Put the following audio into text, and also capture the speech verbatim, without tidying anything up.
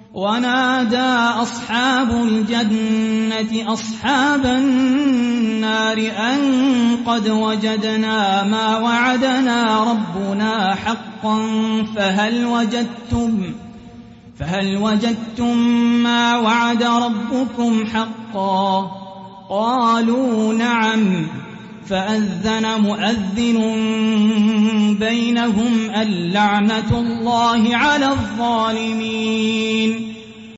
ونادى أصحاب الجنة أصحاب النار أن قد وجدنا ما وعدنا ربنا حقا فهل وجدتم فهل وجدتم ما وعد ربكم حقا؟ قالوا نعم. فأذن مؤذن بينهم اللعنة الله على الظالمين.